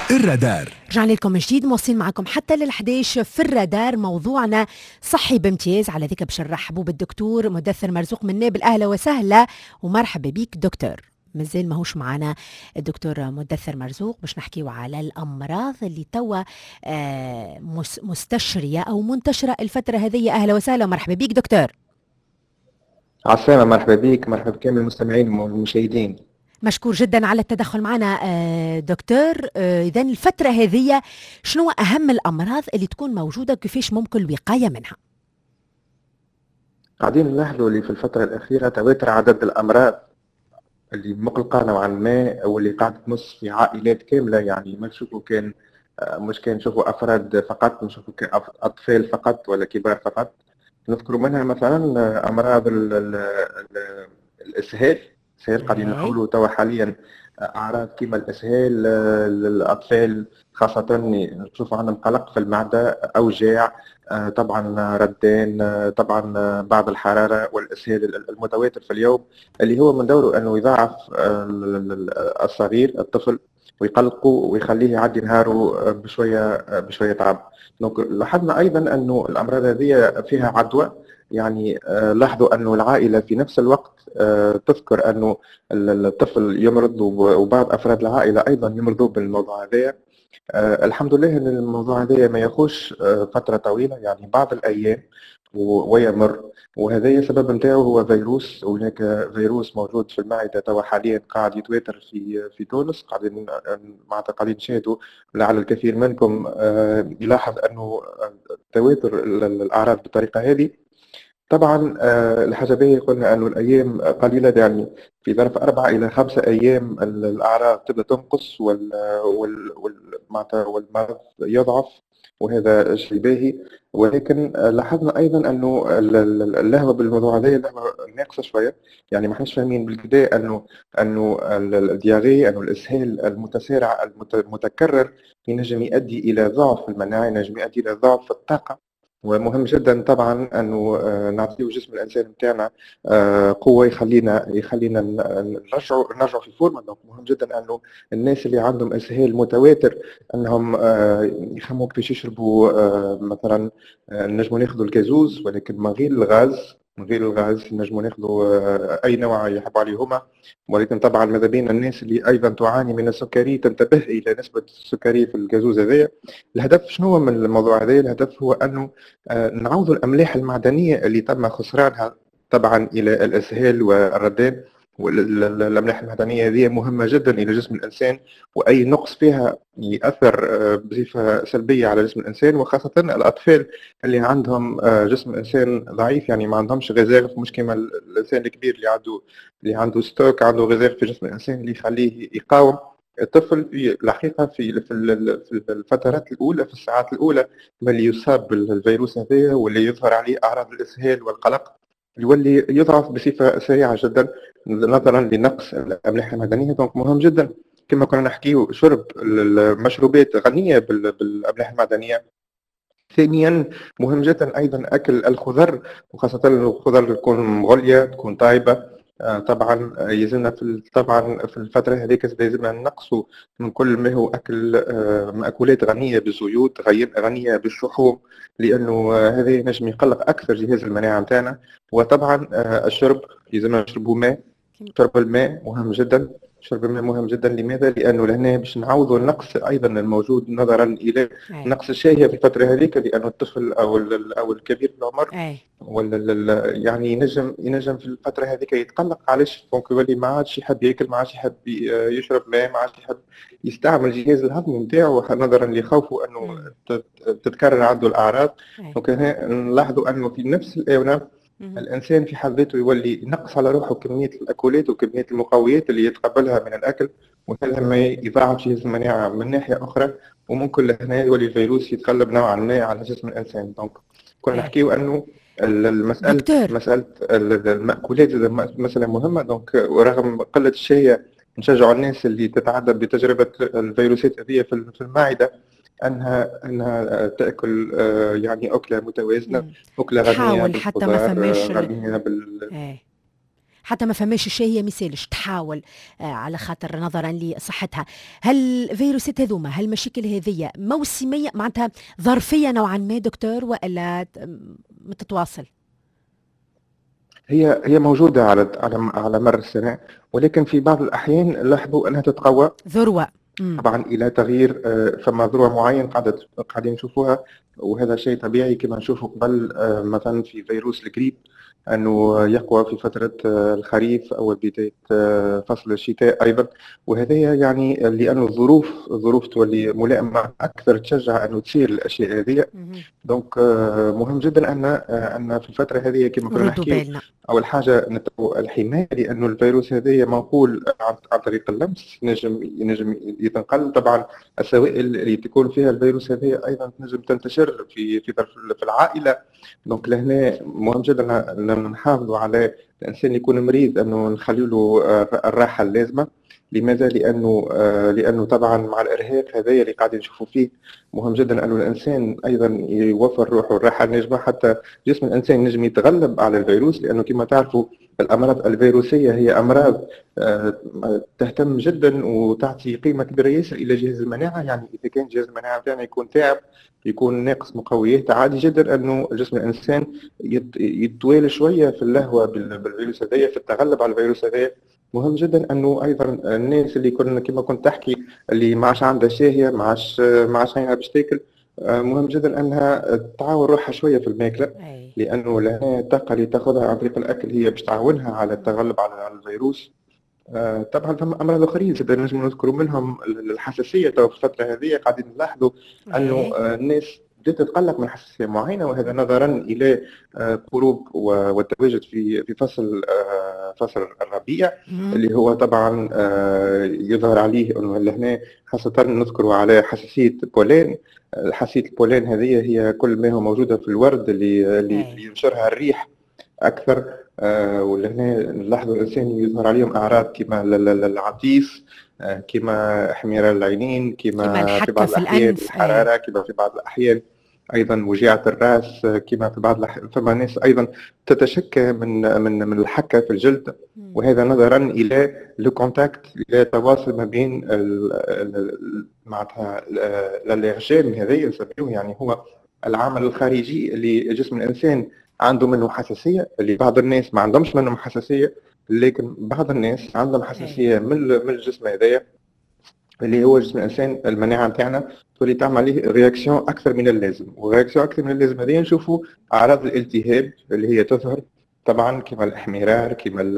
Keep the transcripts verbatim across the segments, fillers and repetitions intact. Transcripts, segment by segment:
الرادار. رجعنا لكم من جديد، مواصلين معكم حتى للحديش في الرادار. موضوعنا صحي بامتياز، على ذيك باش نرحبوا بالدكتور مدثر مرزوق من نابل. اهلا وسهلا ومرحبا بيك دكتور. مازال ماهوش معنا الدكتور مدثر مرزوق باش نحكيو على الامراض اللي توا آه مستشريه او منتشره الفتره هذه. اهلا وسهلا ومرحبا بيك دكتور. عسلامة، مرحبا بك، مرحبا بكامل المستمعين والمشاهدين. مشكور جدا على التدخل معنا دكتور. إذا الفترة هذه شنو أهم الأمراض اللي تكون موجودة وكيفاش ممكن الوقاية منها؟ قاعدين نلاحظوا اللي في الفترة الأخيرة تواتر عدد الأمراض اللي مقلقة نوعا ما، أو اللي قاعدة تمس في عائلات كاملة. يعني ما نشوفوا كان مش كان نشوفوا أفراد فقط، نشوفوا كان أطفال فقط ولا كبار فقط. نذكر منها مثلا أمراض ال ال ال الإسهال. الإسهال قاعدين نحولوا توا حاليا أعراض كما الإسهال للأطفال خاصة نشوفوا عندهم قلق في المعدة، أوجاع، طبعا ردان، طبعا بعض الحرارة والإسهال المتواتر في اليوم اللي هو من دوره أنه يضاعف الصغير الطفل ويقلقه ويخليه يعدي نهاره بشوية بشوية تعب. دونك لاحظنا أيضا أنه الأمراض هذه فيها عدوى. يعني لاحظوا أنه العائلة في نفس الوقت تذكر أنه الطفل يمرض وبعض أفراد العائلة أيضا يمرضوا بالموضوع هذا. الحمد لله أن الموضوع هذا ما يخوش فترة طويلة، يعني بعض الأيام ويمر. وهذا السبب نتاعو هو فيروس، وهناك فيروس موجود في المعدة توا حاليا قاعد يتواتر في في تونس. قاعدين معناتها قاعدين نشاهدوا، لعل الكثير منكم يلاحظ أنه تواتر الأعراض بالطريقة هذه. طبعا الحاجة باهية قلنا أنه الأيام قليلة، يعني في ظرف أربعة إلى خمسة أيام الأعراض تبدأ تنقص وال وال والمرض يضعف، وهذا شيء باهي. ولكن لاحظنا أيضا أنه اللهوة بالموضوع هذا اللهوة ناقصة شوية. يعني ما احناش فاهمين بالكدا أنه أنه الدياغي، أنه الإسهال المتسارع المتكرر ينجم يؤدي إلى ضعف المناعة، ينجم يؤدي إلى ضعف الطاقة. ومهم جدا طبعا انه نعطيه جسم الانسان نتاعنا قوه يخلينا يخلينا نرجعوا نرجعوا في فورمه. دونك مهم جدا انه الناس اللي عندهم اسهال متواتر انهم يفهموا كيفاش يشربوا. مثلا نجموا ناخذوا الكازوز ولكن من غير الغاز، من غير الغاز نجموا ناخذوا اي نوع يحبوا عليهما. ولكن طبعا ماذا بين الناس اللي ايضا تعاني من السكري تنتبه الى نسبه السكري في الكازوز هذايا. الهدف شنو هو من الموضوع هذا؟ الهدف هو انه نعوض الاملاح المعدنيه اللي تم خسرانها طبعا الى الاسهال والردان. والاملاح المعدنيه هذه مهمه جدا الى جسم الانسان، واي نقص فيها ياثر بصفه سلبيه على جسم الانسان، وخاصه الاطفال اللي عندهم جسم الانسان ضعيف، يعني ما عندهمش غذاء، مش كما الانسان الكبير اللي عنده اللي عنده ستوك، عنده غذاء في جسم الانسان اللي يخليه يقاوم. الطفل في الحقيقه في في الفترات الاولى، في الساعات الاولى اللي يصاب بالفيروس هذا واللي يظهر عليه اعراض الاسهال والقلق، يولي يضعف بصفه سريعه جدا نظرا لنقص الاملاح المعدنيه. دونك مهم جدا كما كنا نحكيو شرب المشروبات غنيه بالاملاح المعدنيه. ثانيا مهم جدا ايضا اكل الخضر، وخاصه الخضر تكون مغليه تكون طيبه. طبعا يلزمنا في طبعا في الفتره هذيك يلزمنا نقصوا من كل ما هو اكل مأكولات غنيه بالزيوت، غنيه بالشحوم، لانه هذا ينجم يقلق اكثر جهاز المناعه نتاعنا. وطبعا الشرب يلزمنا نشربوا ماء. شرب الماء مهم جدا. شرب الماء مهم جدا. لماذا؟ لانه لهنا باش نعوضوا النقص ايضا الموجود نظرا الى نقص الشهيه في الفتره هذيك، لانه الطفل او او الكبير في العمر ولا يعني ينجم ينجم في الفتره هذيك يتقلق. علاش؟ دونك يولي ما عادش يحب ياكل، ما عادش يحب يشرب ماء، ما عادش يحب يستعمل الجهاز الهضمي نتاعو نظرا لخوفه انه تتكرر عنده الاعراض. دونك نلاحظوا انه في نفس الاونه الانسان في حد ذاته يولي ينقص على روحه كميه الاكلات وكميه المقويات اللي يتقبلها من الاكل، وهذا ما يضاعف جهاز المناعه من ناحيه اخرى. وممكن لهنا يولي الفيروس يتغلب نوعا ما على جسم الانسان. دونك كنا نحكيو انه المساله مساله المأكولات مثلا مهمه. دونك ورغم قله الشهيه نشجع الناس اللي تتعدى بتجربه الفيروسات هذه في المعده انها انها تاكل يعني اكله متوازنه، اكله غنيه حاول حتى ما فماش غنيه بال حتى ما فماش الشيء هي ميسالش تحاول آه على خاطر نظرا لصحتها. هل فيروسات هذوما هل المشاكل هذه موسميه معناتها ظرفيه نوعا ما دكتور والا متتواصل؟ هي هي موجودة على على على مر السنة، ولكن في بعض الأحيان لاحظوا أنها تتقوى ذروه. مم. طبعا إلى تغيير. آه، فما ذروة معين قاعدة قاعدين نشوفوها، وهذا شيء طبيعي كما نشوفوا قبل. آه، مثلا في فيروس الجريب أنه يقوى في فترة آه، الخريف أو بداية آه، فصل الشتاء أيضا، وهذا يعني لأن الظروف الظروف تولي ملائمة أكثر تشجع أنه تصير الأشياء هذه. مهم. دونك آه، مهم جدا أن آه، أن في الفترة هذه كما كنا نردوا نحكي بالنا. أول حاجة نتبع الحماية، لأنه الفيروس هذا منقول عن عن طريق اللمس، ينجم ينجم يتنقل. طبعا السوائل اللي تكون فيها الفيروس هذا أيضا تنجم تنتشر في في في العائلة. دونك لهنا مهم جدا أن نحافظوا على الإنسان اللي يكون مريض أنه نخلي له آه، الراحة اللازمة. لماذا؟ لأنه آه، لأنه طبعا مع الإرهاق هذا اللي قاعدين نشوفوا فيه، مهم جدا أنه الإنسان أيضا يوفر روحه الراحة الناجمة حتى جسم الإنسان ينجم يتغلب على الفيروس. لأنه كما تعرفوا الأمراض الفيروسية هي أمراض آه، تهتم جدا وتعطي قيمة كبيرة ياسر إلى جهاز المناعة. يعني إذا كان جهاز المناعة بتاعنا يكون تعب، يكون ناقص مقويات، عادي جدا أنه جسم الإنسان يت- يتوالى شوية في اللهوة بال- بالفيروس هذايا، في التغلب على الفيروس هذايا. مهم جدا انه ايضا الناس اللي كنا كما كنت تحكي اللي ما عادش عندها شاهيه، ما عادش ما عادش عينها باش تاكل، آه، مهم جدا انها تعاون روحها شويه في الماكله، أي. لانه لها الطاقه اللي تاخذها عن طريق الاكل هي باش تعاونها على التغلب على على الفيروس. آه، طبعا ثم امراض اخرين زاد نجم نذكروا منهم الحساسيه. تو في الفتره هذه قاعدين نلاحظوا انه أي. آه، الناس بدات تتقلق من حساسيه معينه، وهذا نظرا الى آه، قروب و- والتواجد في في فصل آه، فصل الربيع، مم. اللي هو طبعا آه، يظهر عليه انه لهنا خاصه نذكروا على حساسيه البولين. آه، حساسيه البولين هذه هي كل ما هو موجوده في الورد اللي اللي أي. اللي ينشرها الريح اكثر. آه، ولهنا نلاحظوا الانسان يظهر عليهم اعراض كما ال- ال- العطيس، آه، كما احمرار العينين، كما كما في الحكة بعض في الاحيان الأنف. أي. الحراره، كما في بعض الاحيان ايضا وجيعه الراس، آه، كما في بعض الأحيان فما ناس ايضا تتشكى من من من الحكه في الجلد. مم. وهذا نظرا الى لو كونتاكت، الى التواصل ما بين ال- ال- ال- معناتها ال- الالرجين هذا يسموه، يعني هو العامل الخارجي اللي جسم الانسان عنده منه حساسيه، اللي بعض الناس ما عندهمش منه حساسيه، لكن بعض الناس عندهم أي. حساسيه من ال- من الجسم هذايا، اللي هو جسم الانسان المناعه نتاعنا تولي تعمل عليه رياكسيون اكثر من اللازم. ورياكسيون اكثر من اللازم هذه نشوفوا اعراض الالتهاب اللي هي تظهر طبعا كما الاحمرار، كما ال-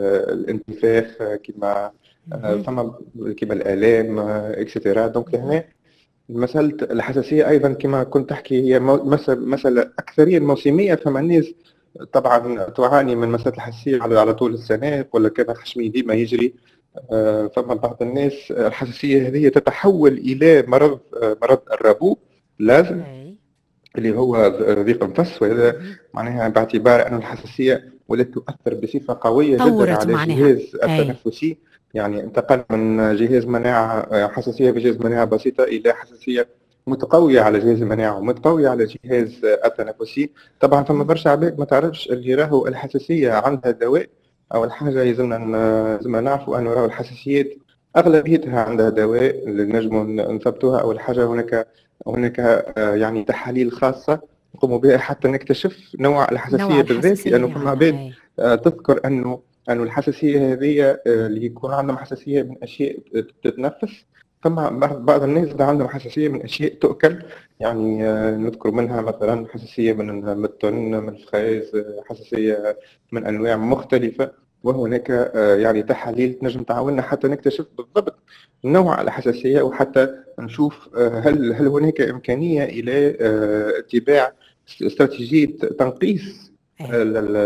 الانتفاخ، كما آه، مهم. فما كما الالام اكسترا. دونك مهم. هنا مسألة الحساسية أيضا كما كنت تحكي هي مو- مسألة مسألة أكثريا موسمية. فما الناس طبعا تعاني من مسألة الحساسية على على طول السنة، ولا كان خشمي ديما يجري. آه، فما بعض الناس الحساسية هذه تتحول إلى مرض آه، مرض الربو لازم، أي. اللي هو ضيق انفس. وهذا مهم. معناها باعتبار أن الحساسية ولات تؤثر بصفة قوية جدا طورت على معناها. الجهاز أي. التنفسي. يعني انتقل من جهاز مناعة حساسية في جهاز مناعة بسيطة إلى حساسية متقوية على جهاز المناعة ومتقوية على الجهاز التنفسي. طبعا فما مم. برشا عباد ما تعرفش اللي راهو الحساسية عندها دواء. أول حاجة يلزمنا ن- لازمنا نعرفوا أنه راهو الحساسيات أغلبيتها عندها دواء اللي نجموا ن- نثبتوها. أول حاجة هناك هناك آه، يعني تحاليل خاصة نقوم بها حتى نكتشف نوع الحساسية نوع بالذات، الحساسية لأنه اللي فما عندنا. عباد أي. آه، تذكر أنه أنه الحساسية هذه آه، اللي يكون عندهم حساسية من أشياء تتنفس. فما بعض بعض الناس اللي عندهم حساسية من أشياء تؤكل. يعني آه، نذكر منها مثلا حساسية من من التن، من الفخاز، آه، حساسية من أنواع مختلفة. وهناك آه، يعني تحاليل تنجم تعاوننا حتى نكتشف بالضبط نوع الحساسية، وحتى نشوف آه، هل هل هناك إمكانية إلى آه، اتباع استراتيجية تنقيص أي.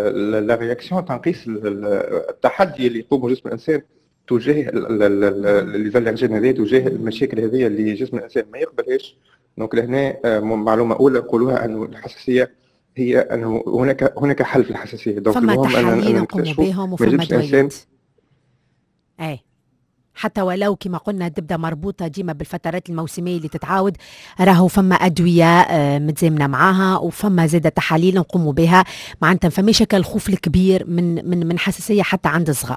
لا رياكسيون، تنقيص ال- ال- التحدي اللي يقوم جسم الانسان تجاه ال- ال- ال- مهم. اللي زال هذه، تجاه مهم. المشاكل هذه اللي جسم الانسان ما يقبلهاش. دونك لهنا آه، معلومه اولى نقولوها انه الحساسيه هي انه هناك هناك حل في الحساسيه. دونك فما المهم ان تحاليل أن نقوموا نكتشفوا بهم ما وفما يجبش الانسان دويات. أي. حتى ولو كما قلنا تبدا مربوطه ديما بالفترات الموسميه اللي تتعاود، راهو فما ادويه آه متزامنه معاها وفما زاده تحاليل نقوموا بها، معناتها فماش هكا الخوف الكبير من من من حساسيه حتى عند الصغار.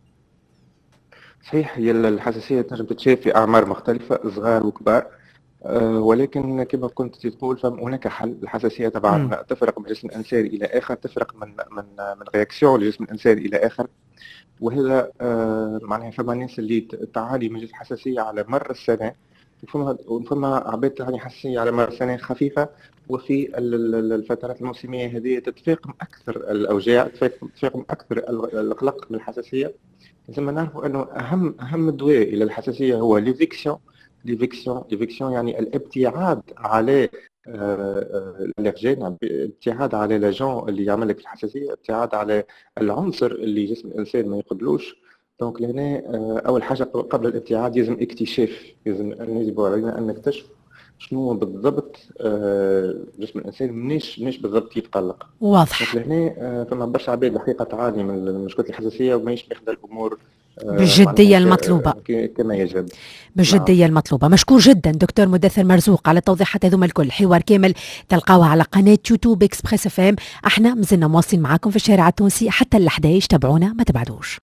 صحيح، هي الحساسيه تنجم تتشاف في اعمار مختلفه صغار وكبار، أه ولكن كما كنت تقول فهناك حل. الحساسيه طبعا تفرق من جسم الانسان الى اخر، تفرق من من من رياكسيون لجسم الانسان الى اخر، وهذا أه معناها فما ناس اللي تعاني من حساسيه على مر السنه، وفما وفما عباد تعاني حساسيه على مر السنه خفيفه، وفي الفترات الموسميه هذه تتفاقم اكثر الاوجاع، تتفاقم اكثر القلق من الحساسيه. لازم نعرفوا انه اهم اهم دواء الى الحساسيه هو ليفيكسيون. ليفيكسيون ليفيكسيون يعني الابتعاد على الالرجين، ابتعاد على لاجون اللي يعمل لك الحساسيه، ابتعاد على العنصر اللي جسم الانسان ما يقبلوش. دونك لهنا اول حاجه قبل الابتعاد لازم اكتشاف، لازم يجب علينا ان نكتشف شنو بالضبط جسم الانسان منيش منيش بالضبط يتقلق. واضح. لهنا فما برشا عباد الحقيقه تعاني من مشكله الحساسيه وماهيش ماخذه الامور بالجدية المطلوبة كما يجب. بالجدية نعم. المطلوبة. مشكور جدا دكتور مدثر مرزوق على توضيحات هذوما الكل. حوار كامل تلقاوه على قناة يوتيوب اكسبريس اف ام. احنا مازلنا مواصلين معاكم في الشارع التونسي حتى ال إحدى عشر. تابعونا ما تبعدوش.